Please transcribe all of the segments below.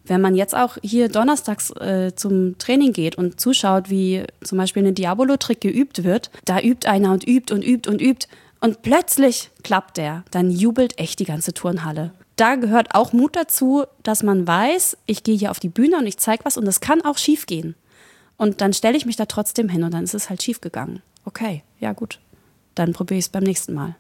wenn man jetzt auch hier donnerstags zum Training geht und zuschaut, wie zum Beispiel ein Diabolo-Trick geübt wird, da übt einer und übt und übt und übt und plötzlich klappt der, dann jubelt echt die ganze Turnhalle. Da gehört auch Mut dazu, dass man weiß, ich gehe hier auf die Bühne und ich zeige was und es kann auch schief gehen. Und dann stelle ich mich da trotzdem hin und dann ist es halt schief gegangen. Okay, ja gut, dann probiere ich es beim nächsten Mal.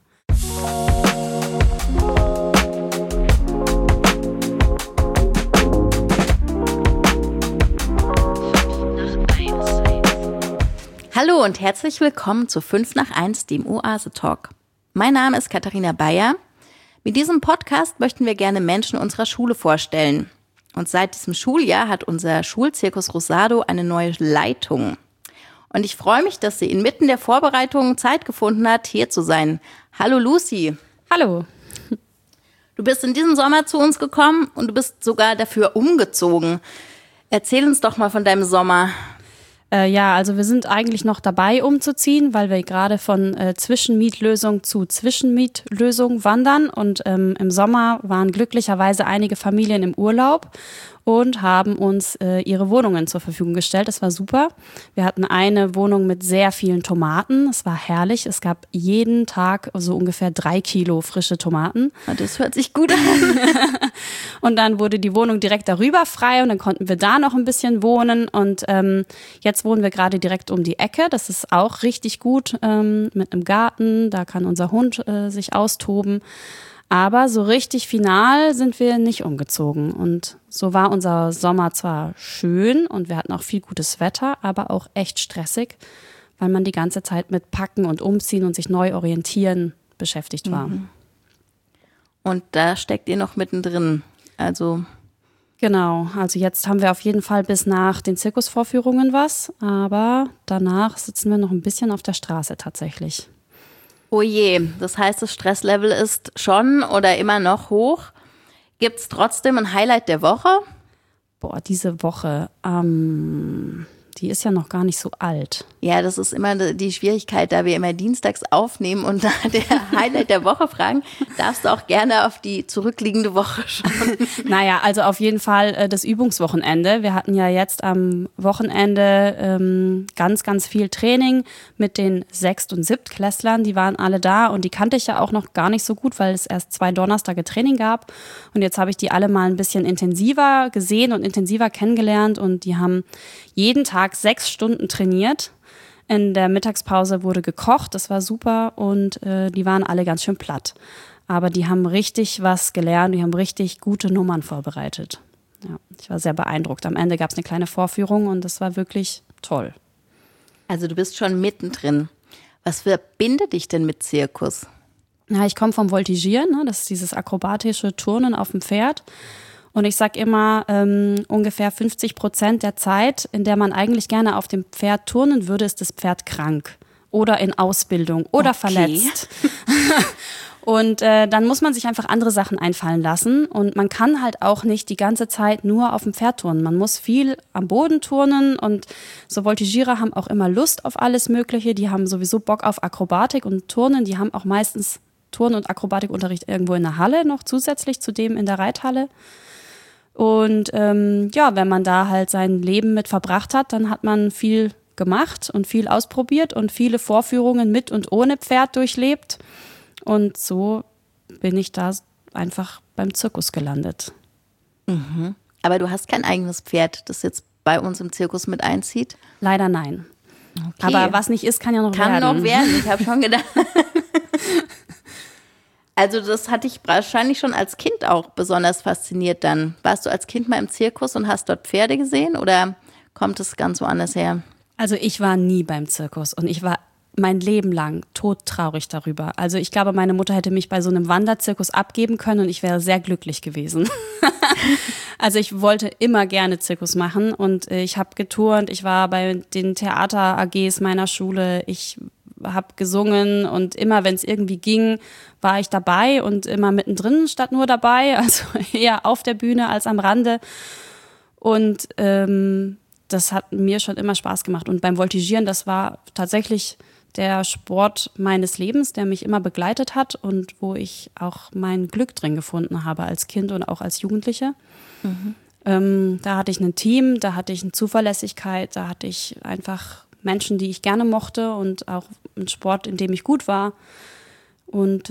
Hallo und herzlich willkommen zu 5 nach 1, dem Oase-Talk. Mein Name ist Katharina Bayer. Mit diesem Podcast möchten wir gerne Menschen unserer Schule vorstellen. Und seit diesem Schuljahr hat unser Schulzirkus Rosado eine neue Leitung. Und ich freue mich, dass sie inmitten der Vorbereitungen Zeit gefunden hat, hier zu sein. Hallo Lucy. Hallo. Du bist in diesem Sommer zu uns gekommen und du bist sogar dafür umgezogen. Erzähl uns doch mal von deinem Sommer. Ja, also wir sind eigentlich noch dabei umzuziehen, weil wir gerade von Zwischenmietlösung zu Zwischenmietlösung wandern und im Sommer waren glücklicherweise einige Familien im Urlaub und haben uns ihre Wohnungen zur Verfügung gestellt. Das war super. Wir hatten eine Wohnung mit sehr vielen Tomaten. Es war herrlich. Es gab jeden Tag so ungefähr 3 Kilo frische Tomaten. Das hört sich gut an. Und dann wurde die Wohnung direkt darüber frei und dann konnten wir da noch ein bisschen wohnen. Und jetzt wohnen wir gerade direkt um die Ecke. Das ist auch richtig gut mit einem Garten. Da kann unser Hund sich austoben. Aber so richtig final sind wir nicht umgezogen. Und so war unser Sommer zwar schön und wir hatten auch viel gutes Wetter, aber auch echt stressig, weil man die ganze Zeit mit Packen und Umziehen und sich neu orientieren beschäftigt war. Und da steckt ihr noch mittendrin. Genau, also jetzt haben wir auf jeden Fall bis nach den Zirkusvorführungen was, aber danach sitzen wir noch ein bisschen auf der Straße tatsächlich. Oh je, das heißt, das Stresslevel ist schon oder immer noch hoch. Gibt es trotzdem ein Highlight der Woche? Boah, diese Woche, die ist ja noch gar nicht so alt. Ja, das ist immer die Schwierigkeit, da wir immer dienstags aufnehmen und nach der Highlight der Woche fragen, darfst du auch gerne auf die zurückliegende Woche schauen. Naja, also auf jeden Fall das Übungswochenende. Wir hatten ja jetzt am Wochenende ganz, ganz viel Training mit den 6- und 7-Klässlern. Die waren alle da und die kannte ich ja auch noch gar nicht so gut, weil es erst 2 Donnerstage Training gab. Und jetzt habe ich die alle mal ein bisschen intensiver gesehen und intensiver kennengelernt und die haben jeden Tag 6 Stunden trainiert. In der Mittagspause wurde gekocht, das war super und die waren alle ganz schön platt. Aber die haben richtig was gelernt, die haben richtig gute Nummern vorbereitet. Ja, ich war sehr beeindruckt. Am Ende gab es eine kleine Vorführung und das war wirklich toll. Also du bist schon mittendrin. Was verbindet dich denn mit Zirkus? Ja, ich komme vom Voltigieren, ne? Das ist dieses akrobatische Turnen auf dem Pferd. Und ich sag immer, ungefähr 50% der Zeit, in der man eigentlich gerne auf dem Pferd turnen würde, ist das Pferd krank oder in Ausbildung oder verletzt. Und dann muss man sich einfach andere Sachen einfallen lassen. Und man kann halt auch nicht die ganze Zeit nur auf dem Pferd turnen. Man muss viel am Boden turnen. Und so Voltigierer haben auch immer Lust auf alles Mögliche. Die haben sowieso Bock auf Akrobatik und Turnen. Die haben auch meistens Turn- und Akrobatikunterricht irgendwo in der Halle noch zusätzlich zu dem in der Reithalle. Und ja, wenn man da halt sein Leben mit verbracht hat, dann hat man viel gemacht und viel ausprobiert und viele Vorführungen mit und ohne Pferd durchlebt. Und so bin ich da einfach beim Zirkus gelandet. Mhm. Aber du hast kein eigenes Pferd, das jetzt bei uns im Zirkus mit einzieht? Leider nein. Okay. Aber was nicht ist, kann ja noch werden. Kann noch werden, ich habe schon gedacht. Also das hat dich wahrscheinlich schon als Kind auch besonders fasziniert dann. Warst du als Kind mal im Zirkus und hast dort Pferde gesehen oder kommt es ganz woanders her? Also ich war nie beim Zirkus und ich war mein Leben lang todtraurig darüber. Also ich glaube, meine Mutter hätte mich bei so einem Wanderzirkus abgeben können und ich wäre sehr glücklich gewesen. Also ich wollte immer gerne Zirkus machen und ich habe geturnt, ich war bei den Theater-AGs meiner Schule, ich habe gesungen und immer, wenn es irgendwie ging, war ich dabei und immer mittendrin statt nur dabei, also eher auf der Bühne als am Rande. Und das hat mir schon immer Spaß gemacht. Und beim Voltigieren, das war tatsächlich der Sport meines Lebens, der mich immer begleitet hat und wo ich auch mein Glück drin gefunden habe als Kind und auch als Jugendliche. Mhm. Da hatte ich ein Team, da hatte ich eine Zuverlässigkeit, da hatte ich einfach Menschen, die ich gerne mochte und auch einen Sport, in dem ich gut war. Und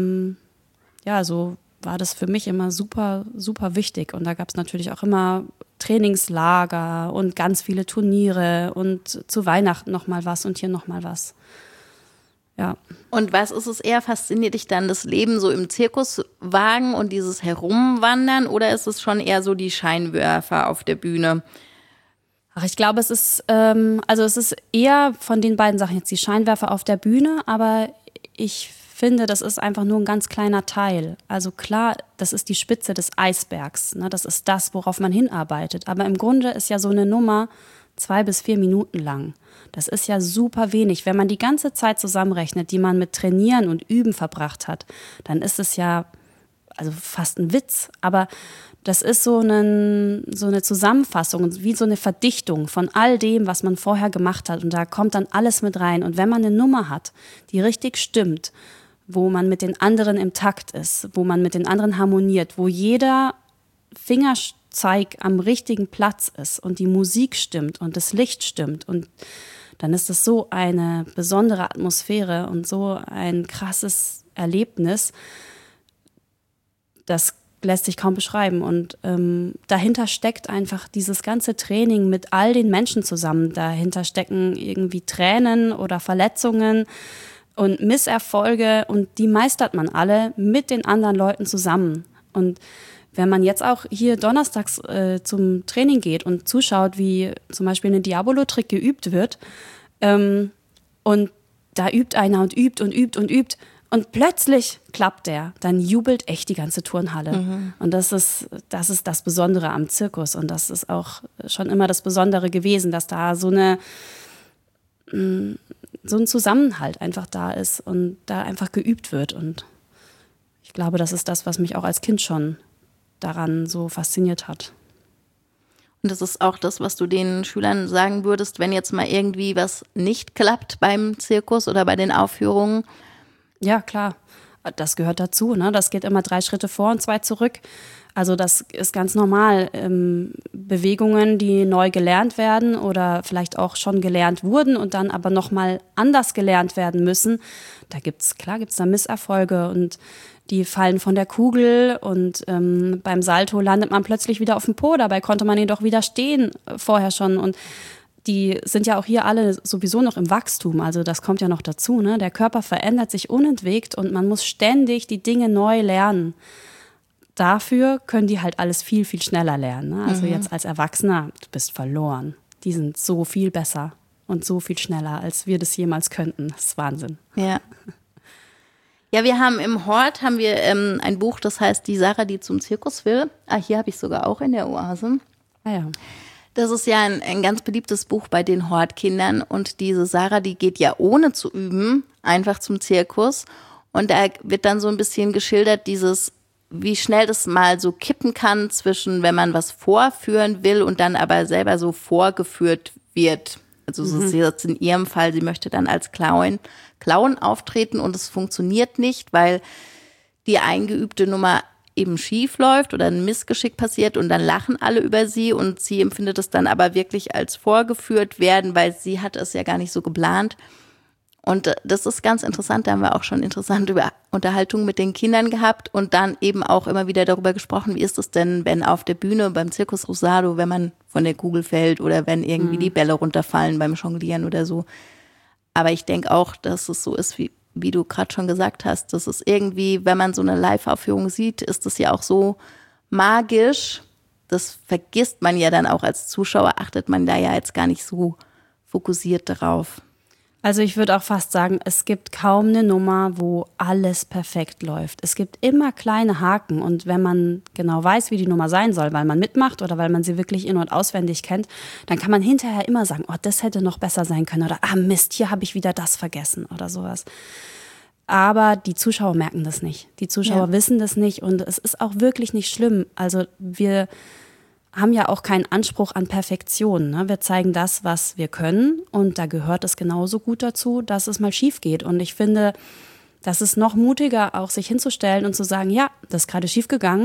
so war das für mich immer super, super wichtig. Und da gab es natürlich auch immer Trainingslager und ganz viele Turniere und zu Weihnachten nochmal was und hier nochmal was. Ja. Und was ist es eher, fasziniert dich dann das Leben so im Zirkuswagen und dieses Herumwandern oder ist es schon eher so die Scheinwerfer auf der Bühne? Ach, ich glaube, es ist eher von den beiden Sachen jetzt die Scheinwerfer auf der Bühne, aber ich finde, das ist einfach nur ein ganz kleiner Teil. Also klar, das ist die Spitze des Eisbergs, ne? Das ist das, worauf man hinarbeitet. Aber im Grunde ist ja so eine Nummer 2 bis 4 Minuten lang. Das ist ja super wenig. Wenn man die ganze Zeit zusammenrechnet, die man mit Trainieren und Üben verbracht hat, dann ist es ja also fast ein Witz. Aber das ist so eine Zusammenfassung, wie so eine Verdichtung von all dem, was man vorher gemacht hat. Und da kommt dann alles mit rein. Und wenn man eine Nummer hat, die richtig stimmt, wo man mit den anderen im Takt ist, wo man mit den anderen harmoniert, wo jeder Fingerzeig am richtigen Platz ist und die Musik stimmt und das Licht stimmt und dann ist es so eine besondere Atmosphäre und so ein krasses Erlebnis, das lässt sich kaum beschreiben. Und dahinter steckt einfach dieses ganze Training mit all den Menschen zusammen. Dahinter stecken irgendwie Tränen oder Verletzungen und Misserfolge und die meistert man alle mit den anderen Leuten zusammen. Und wenn man jetzt auch hier donnerstags zum Training geht und zuschaut, wie zum Beispiel eine Diabolo-Trick geübt wird und da übt einer und übt und übt und übt und plötzlich klappt der, dann jubelt echt die ganze Turnhalle. Mhm. Und das ist das Besondere am Zirkus und das ist auch schon immer das Besondere gewesen, dass da so ein Zusammenhalt einfach da ist und da einfach geübt wird. Und ich glaube, das ist das, was mich auch als Kind schon daran so fasziniert hat. Und das ist auch das, was du den Schülern sagen würdest, wenn jetzt mal irgendwie was nicht klappt beim Zirkus oder bei den Aufführungen? Ja, klar. Das gehört dazu, ne? Das geht immer 3 Schritte vor und 2 zurück. Also das ist ganz normal. Bewegungen, die neu gelernt werden oder vielleicht auch schon gelernt wurden und dann aber nochmal anders gelernt werden müssen, da gibt's da Misserfolge und die fallen von der Kugel und beim Salto landet man plötzlich wieder auf dem Po, dabei konnte man ihn doch wieder stehen vorher schon und die sind ja auch hier alle sowieso noch im Wachstum, also das kommt ja noch dazu, ne? Der Körper verändert sich unentwegt und man muss ständig die Dinge neu lernen. Dafür können die halt alles viel, viel schneller lernen, ne? Also jetzt als Erwachsener, du bist verloren. Die sind so viel besser und so viel schneller, als wir das jemals könnten. Das ist Wahnsinn. Ja. Ja, wir haben im Hort ein Buch, das heißt Die Sarah, die zum Zirkus will. Hier habe ich sogar auch in der Oase. Ah ja. Das ist ja ein ganz beliebtes Buch bei den Hortkindern und diese Sarah, die geht ja ohne zu üben einfach zum Zirkus und da wird dann so ein bisschen geschildert wie schnell das mal so kippen kann zwischen, wenn man was vorführen will und dann aber selber so vorgeführt wird. Also so ist jetzt in ihrem Fall, sie möchte dann als Clown auftreten und es funktioniert nicht, weil die eingeübte Nummer eben schief läuft oder ein Missgeschick passiert und dann lachen alle über sie und sie empfindet es dann aber wirklich als vorgeführt werden, weil sie hat es ja gar nicht so geplant. Und das ist ganz interessant, da haben wir auch schon interessante Unterhaltungen mit den Kindern gehabt und dann eben auch immer wieder darüber gesprochen, wie ist es denn, wenn auf der Bühne beim Circus Rosado, wenn man von der Kugel fällt oder wenn irgendwie die Bälle runterfallen beim Jonglieren oder so. Aber ich denke auch, dass es so ist, wie du gerade schon gesagt hast, das ist irgendwie, wenn man so eine Live-Aufführung sieht, ist das ja auch so magisch. Das vergisst man ja dann auch als Zuschauer, achtet man da ja jetzt gar nicht so fokussiert drauf. Also ich würde auch fast sagen, es gibt kaum eine Nummer, wo alles perfekt läuft. Es gibt immer kleine Haken und wenn man genau weiß, wie die Nummer sein soll, weil man mitmacht oder weil man sie wirklich in- und auswendig kennt, dann kann man hinterher immer sagen, oh, das hätte noch besser sein können oder Mist, hier habe ich wieder das vergessen oder sowas. Aber die Zuschauer merken das nicht. Die Zuschauer wissen das nicht und es ist auch wirklich nicht schlimm. Also wir haben ja auch keinen Anspruch an Perfektion, ne? Wir zeigen das, was wir können und da gehört es genauso gut dazu, dass es mal schief geht. Und ich finde, das ist noch mutiger, auch sich hinzustellen und zu sagen, ja, das ist gerade schief gegangen,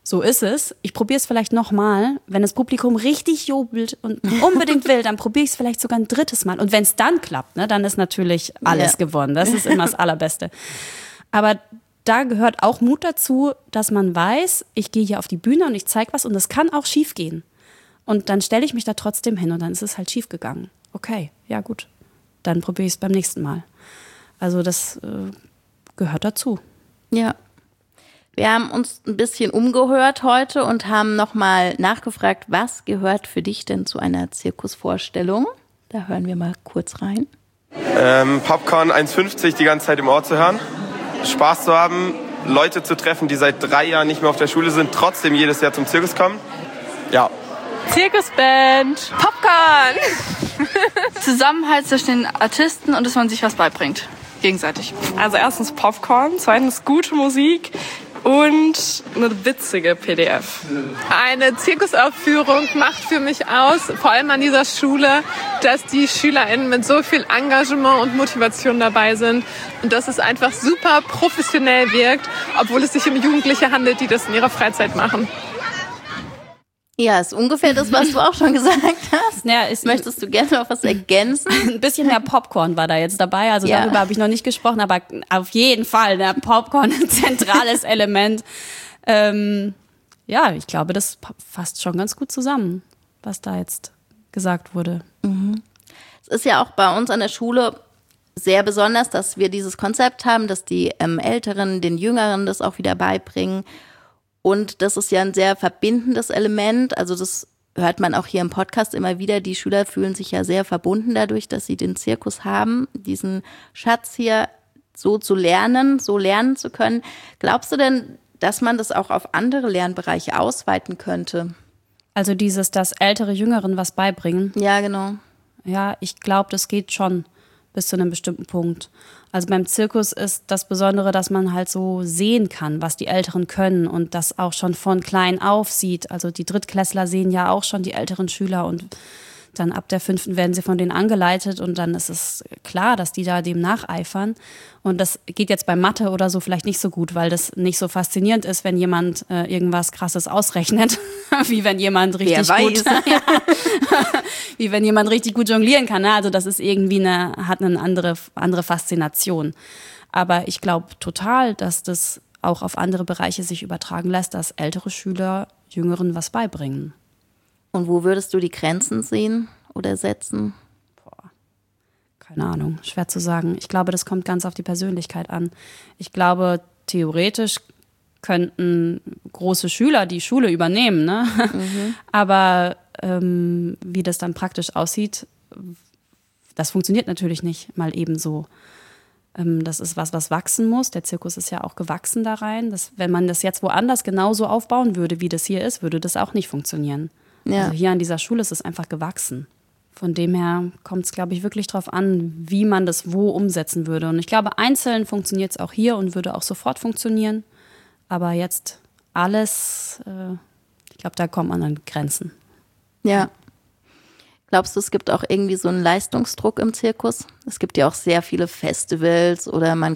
so ist es. Ich probiere es vielleicht nochmal. Wenn das Publikum richtig jubelt und unbedingt will, dann probiere ich es vielleicht sogar ein drittes Mal. Und wenn es dann klappt, ne, dann ist natürlich alles gewonnen. Das ist immer das Allerbeste. Aber da gehört auch Mut dazu, dass man weiß, ich gehe hier auf die Bühne und ich zeige was und es kann auch schief gehen. Und dann stelle ich mich da trotzdem hin und dann ist es halt schief gegangen. Okay, ja gut, dann probiere ich es beim nächsten Mal. Also das gehört dazu. Ja. Wir haben uns ein bisschen umgehört heute und haben nochmal nachgefragt, was gehört für dich denn zu einer Zirkusvorstellung? Da hören wir mal kurz rein. Popcorn 1,50 die ganze Zeit im Ohr zu hören. Spaß zu haben, Leute zu treffen, die seit 3 Jahren nicht mehr auf der Schule sind, trotzdem jedes Jahr zum Zirkus kommen. Ja. Zirkusband. Popcorn. Zusammenhalt zwischen den Artisten und dass man sich was beibringt. Gegenseitig. Also erstens Popcorn, zweitens gute Musik und eine witzige PDF. Eine Zirkusaufführung macht für mich aus, vor allem an dieser Schule, dass die SchülerInnen mit so viel Engagement und Motivation dabei sind und dass es einfach super professionell wirkt, obwohl es sich um Jugendliche handelt, die das in ihrer Freizeit machen. Ja, ist ungefähr das, was du auch schon gesagt hast. Ja, möchtest du gerne noch was ergänzen? Ein bisschen mehr Popcorn war da jetzt dabei, also darüber habe ich noch nicht gesprochen, aber auf jeden Fall, der Popcorn ein zentrales Element. Ja, ich glaube, das fasst schon ganz gut zusammen, was da jetzt gesagt wurde. Mhm. Es ist ja auch bei uns an der Schule sehr besonders, dass wir dieses Konzept haben, dass die Älteren den Jüngeren das auch wieder beibringen. Und das ist ja ein sehr verbindendes Element. Also das hört man auch hier im Podcast immer wieder. Die Schüler fühlen sich ja sehr verbunden dadurch, dass sie den Zirkus haben, diesen Schatz hier so zu lernen, so lernen zu können. Glaubst du denn, dass man das auch auf andere Lernbereiche ausweiten könnte? Also dass ältere Jüngeren was beibringen. Ja, genau. Ja, ich glaube, das geht schon bis zu einem bestimmten Punkt. Also beim Zirkus ist das Besondere, dass man halt so sehen kann, was die Älteren können und das auch schon von klein auf sieht. Also die Drittklässler sehen ja auch schon die älteren Schüler und dann ab der 5. werden sie von denen angeleitet und dann ist es klar, dass die da dem nacheifern. Und das geht jetzt bei Mathe oder so vielleicht nicht so gut, weil das nicht so faszinierend ist, wenn jemand irgendwas Krasses ausrechnet, wie wenn jemand richtig gut, wie wenn jemand richtig gut jonglieren kann. Ne? Also das ist irgendwie hat eine andere Faszination. Aber ich glaube total, dass das auch auf andere Bereiche sich übertragen lässt, dass ältere Schüler Jüngeren was beibringen. Und wo würdest du die Grenzen sehen oder setzen? Keine Ahnung, schwer zu sagen. Ich glaube, das kommt ganz auf die Persönlichkeit an. Ich glaube, theoretisch könnten große Schüler die Schule übernehmen, ne? Mhm. Aber wie das dann praktisch aussieht, das funktioniert natürlich nicht mal eben so. Das ist was wachsen muss. Der Zirkus ist ja auch gewachsen da rein. Wenn man das jetzt woanders genauso aufbauen würde, wie das hier ist, würde das auch nicht funktionieren. Ja. Also hier an dieser Schule ist es einfach gewachsen. Von dem her kommt es, glaube ich, wirklich darauf an, wie man das wo umsetzen würde. Und ich glaube, einzeln funktioniert es auch hier und würde auch sofort funktionieren. Aber jetzt alles, ich glaube, da kommt man an Grenzen. Ja. Glaubst du, es gibt auch irgendwie so einen Leistungsdruck im Zirkus? Es gibt ja auch sehr viele Festivals oder man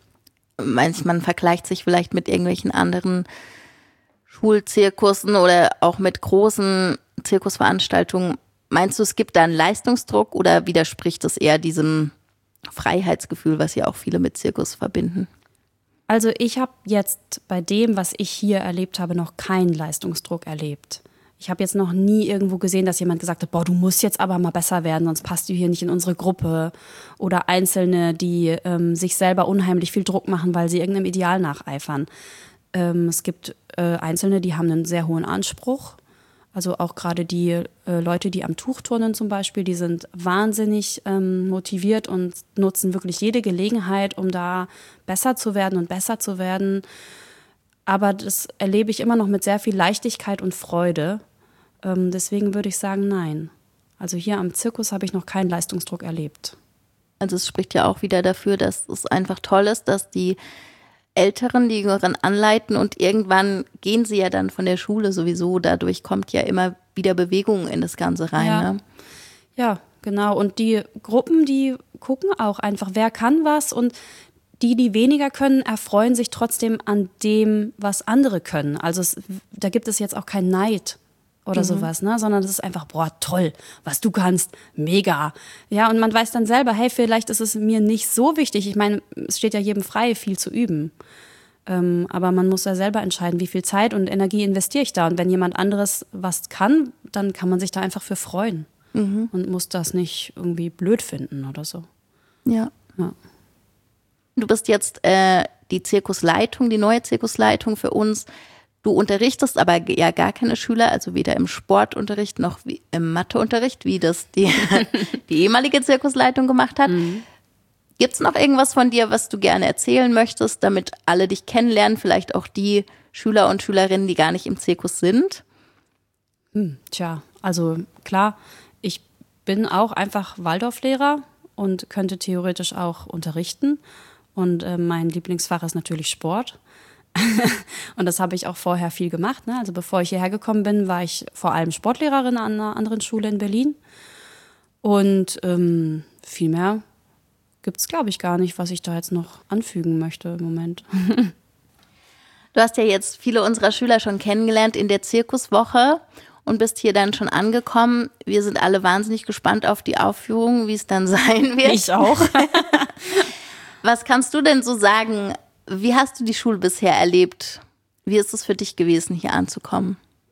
vergleicht sich vielleicht mit irgendwelchen anderen Schulzirkussen oder auch mit großen Zirkusveranstaltungen. Meinst du, es gibt da einen Leistungsdruck oder widerspricht es eher diesem Freiheitsgefühl, was ja auch viele mit Zirkus verbinden? Also ich habe jetzt bei dem, was ich hier erlebt habe, noch keinen Leistungsdruck erlebt. Ich habe jetzt noch nie irgendwo gesehen, dass jemand gesagt hat, boah, du musst jetzt aber mal besser werden, sonst passt du hier nicht in unsere Gruppe. Oder Einzelne, die sich selber unheimlich viel Druck machen, weil sie irgendeinem Ideal nacheifern. Es gibt Einzelne, die haben einen sehr hohen Anspruch. Also auch gerade die Leute, die am Tuch turnen zum Beispiel, die sind wahnsinnig motiviert und nutzen wirklich jede Gelegenheit, um da besser zu werden und besser zu werden. Aber das erlebe ich immer noch mit sehr viel Leichtigkeit und Freude. Deswegen würde ich sagen, nein. Also hier am Zirkus habe ich noch keinen Leistungsdruck erlebt. Also es spricht ja auch wieder dafür, dass es einfach toll ist, dass die Älteren die Jüngeren anleiten und irgendwann gehen sie ja dann von der Schule sowieso. Dadurch kommt ja immer wieder Bewegung in das Ganze rein. Ja, ne? Ja, genau. Und die Gruppen, die gucken auch einfach, wer kann was und die weniger können, erfreuen sich trotzdem an dem, was andere können. Also da gibt es jetzt auch keinen Neid oder sowas, ne? Sondern es ist einfach, boah, toll, was du kannst, mega. Ja, und man weiß dann selber, hey, vielleicht ist es mir nicht so wichtig. Ich meine, es steht ja jedem frei, viel zu üben. Aber man muss ja selber entscheiden, wie viel Zeit und Energie investiere ich da. Und wenn jemand anderes was kann, dann kann man sich da einfach für freuen und muss das nicht irgendwie blöd finden oder so. Ja. Du bist jetzt die Zirkusleitung, die neue Zirkusleitung für uns. Du unterrichtest aber ja gar keine Schüler, also weder im Sportunterricht noch im Matheunterricht, wie das die ehemalige Zirkusleitung gemacht hat. Gibt es noch irgendwas von dir, was du gerne erzählen möchtest, damit alle dich kennenlernen, vielleicht auch die Schüler und Schülerinnen, die gar nicht im Zirkus sind? Tja, also klar, ich bin auch einfach Waldorflehrer und könnte theoretisch auch unterrichten. Und mein Lieblingsfach ist natürlich Sport. Und das habe ich auch vorher viel gemacht. Ne? Also bevor ich hierher gekommen bin, war ich vor allem Sportlehrerin an einer anderen Schule in Berlin. Und viel mehr gibt es, glaube ich, gar nicht, was ich da jetzt noch anfügen möchte im Moment. Du hast ja jetzt viele unserer Schüler schon kennengelernt in der Zirkuswoche und bist hier dann schon angekommen. Wir sind alle wahnsinnig gespannt auf die Aufführung, wie es dann sein wird. Ich auch. Was kannst du denn so sagen? Wie hast du die Schule bisher erlebt? Wie ist es für dich gewesen, hier anzukommen?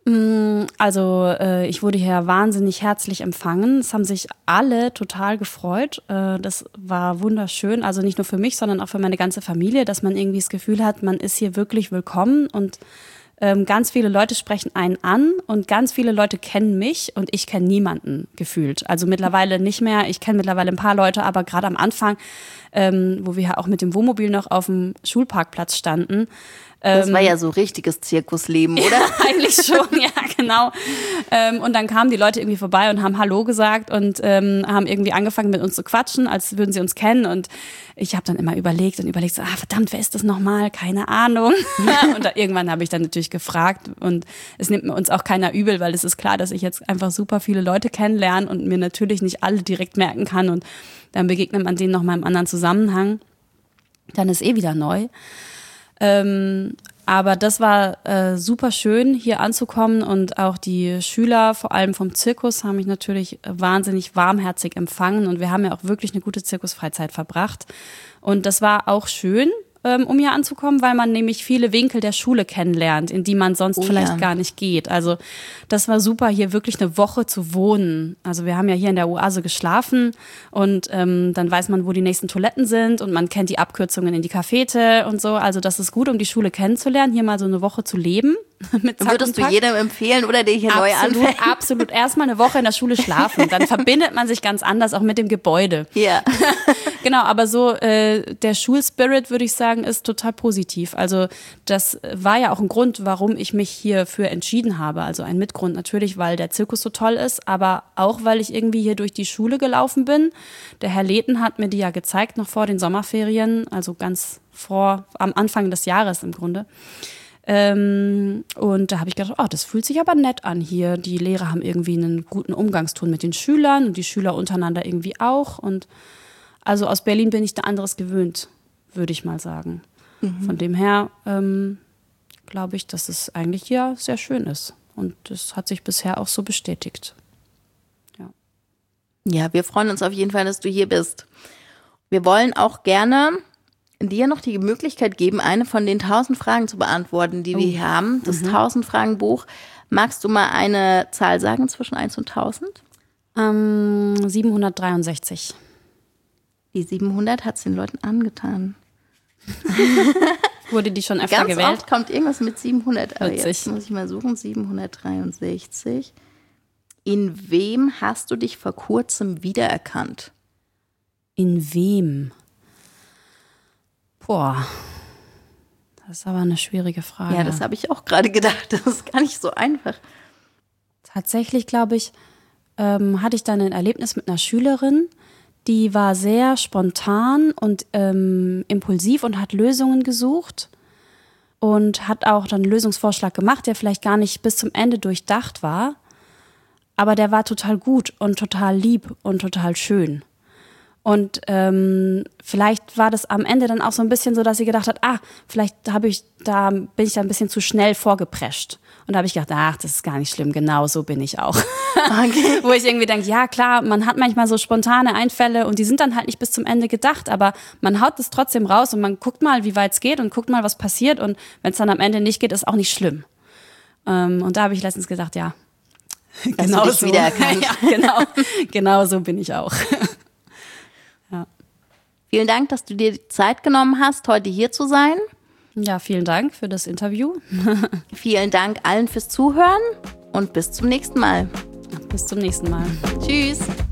Also ich wurde hier wahnsinnig herzlich empfangen. Es haben sich alle total gefreut. Das war wunderschön. Also nicht nur für mich, sondern auch für meine ganze Familie, dass man irgendwie das Gefühl hat, man ist hier wirklich willkommen und ganz viele Leute sprechen einen an und ganz viele Leute kennen mich und ich kenne niemanden gefühlt. Also mittlerweile nicht mehr. Ich kenne mittlerweile ein paar Leute, aber gerade am Anfang, wo wir ja auch mit dem Wohnmobil noch auf dem Schulparkplatz standen. Das war ja so richtiges Zirkusleben, oder? Ja, eigentlich schon, ja, genau. Und dann kamen die Leute irgendwie vorbei und haben Hallo gesagt und haben irgendwie angefangen mit uns zu quatschen, als würden sie uns kennen. Und ich habe dann immer überlegt, so, verdammt, wer ist das nochmal? Keine Ahnung. Und irgendwann habe ich dann natürlich gefragt und es nimmt mir uns auch keiner übel, weil es ist klar, dass ich jetzt einfach super viele Leute kennenlerne und mir natürlich nicht alle direkt merken kann und dann begegnet man denen nochmal im anderen Zusammenhang. Dann ist wieder neu. Aber das war super schön, hier anzukommen und auch die Schüler, vor allem vom Zirkus, haben mich natürlich wahnsinnig warmherzig empfangen und wir haben ja auch wirklich eine gute Zirkusfreizeit verbracht. Und das war auch schön, um hier anzukommen, weil man nämlich viele Winkel der Schule kennenlernt, in die man sonst vielleicht gar nicht geht. Also das war super, hier wirklich eine Woche zu wohnen. Also wir haben ja hier in der Oase geschlafen und dann weiß man, wo die nächsten Toiletten sind und man kennt die Abkürzungen in die Cafete und so. Also das ist gut, um die Schule kennenzulernen, hier mal so eine Woche zu leben. Würdest du jedem empfehlen oder der hier neu anfängt? Absolut. Erstmal eine Woche in der Schule schlafen. Dann verbindet man sich ganz anders, auch mit dem Gebäude. Ja. Genau, aber so der Schulspirit, würde ich sagen, ist total positiv. Also das war ja auch ein Grund, warum ich mich hierfür entschieden habe. Also ein Mitgrund natürlich, weil der Zirkus so toll ist, aber auch, weil ich irgendwie hier durch die Schule gelaufen bin. Der Herr Lehten hat mir die ja gezeigt, noch vor den Sommerferien, also ganz am Anfang des Jahres im Grunde. Und da habe ich gedacht, das fühlt sich aber nett an hier. Die Lehrer haben irgendwie einen guten Umgangston mit den Schülern und die Schüler untereinander irgendwie auch. Und also aus Berlin bin ich da anderes gewöhnt, würde ich mal sagen. Von dem her glaube ich, dass es eigentlich hier sehr schön ist. Und das hat sich bisher auch so bestätigt. Ja, wir freuen uns auf jeden Fall, dass du hier bist. Wir wollen auch gerne dir noch die Möglichkeit geben, eine von den 1000 Fragen zu beantworten, die wir hier haben. Das 1000-Fragen-Buch. Magst du mal eine Zahl sagen zwischen 1 und 1000? 763. Die 700 hat es den Leuten angetan. Wurde die schon öfter gewählt? Ganz oft kommt irgendwas mit 700. Aber Witzig. jetzt muss ich mal suchen. 763. In wem hast du dich vor kurzem wiedererkannt? In wem? Boah, das ist aber eine schwierige Frage. Ja, das habe ich auch gerade gedacht. Das ist gar nicht so einfach. Tatsächlich, glaube ich, hatte ich dann ein Erlebnis mit einer Schülerin, die war sehr spontan und impulsiv und hat Lösungen gesucht und hat auch dann einen Lösungsvorschlag gemacht, der vielleicht gar nicht bis zum Ende durchdacht war, aber der war total gut und total lieb und total schön. Und vielleicht war das am Ende dann auch so ein bisschen so, dass sie gedacht hat, vielleicht bin ich da ein bisschen zu schnell vorgeprescht. Und da habe ich gedacht, das ist gar nicht schlimm, genau so bin ich auch. Okay. Wo ich irgendwie denke, ja klar, man hat manchmal so spontane Einfälle und die sind dann halt nicht bis zum Ende gedacht, aber man haut es trotzdem raus und man guckt mal, wie weit es geht und guckt mal, was passiert. Und wenn es dann am Ende nicht geht, ist auch nicht schlimm. Und da habe ich letztens gedacht, ja, genau so. Wiedererkannt. Ja, genau so bin ich auch. Ja. Vielen Dank, dass du dir die Zeit genommen hast, heute hier zu sein. Ja, vielen Dank für das Interview. Vielen Dank allen fürs Zuhören und bis zum nächsten Mal. Bis zum nächsten Mal. Tschüss.